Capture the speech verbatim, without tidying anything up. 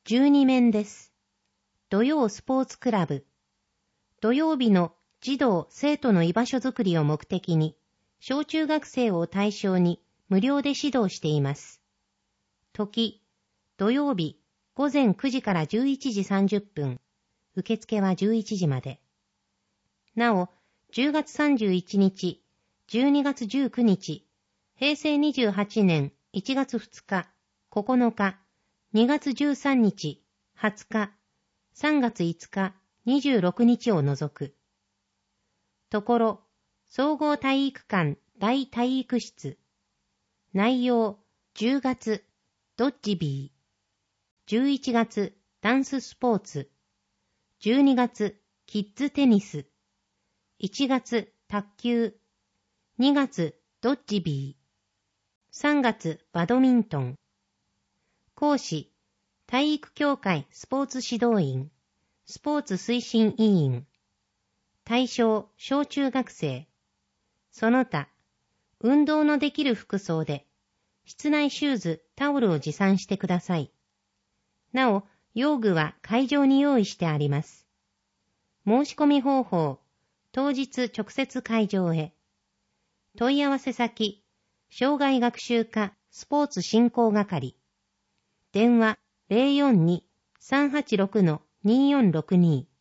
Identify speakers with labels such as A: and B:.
A: じゅうに面です。土曜スポーツクラブ。土曜日の児童・生徒の居場所づくりを目的に、小中学生を対象に無料で指導しています。時、土曜日午前くじからじゅういちじさんじゅっぷん、受付はじゅういちじまで。なお、じゅうがつさんじゅういちにち、じゅうにがつじゅうくにち、へいせいにじゅうはちねんいちがつふつか、ここのか、にがつじゅうさんにち、はつか、さんがついつか、にじゅうろくにちを除く。ところ、総合体育館大体育室。内容、じゅうがつ、ドッジビー。じゅういちがつ、ダンススポーツ。じゅうにがつ、キッズテニス。いちがつ、卓球。にがつ、ドッジビー。さんがつ、バドミントン。講師、体育協会スポーツ指導員、スポーツ推進委員。対象、小中学生。その他、運動のできる服装で、室内シューズ、タオルを持参してください。なお、用具は会場に用意してあります。申し込み方法、当日直接会場へ。問い合わせ先、障害学習課スポーツ振興係。電話 ゼロよんに さんはちろくのにーよんろくに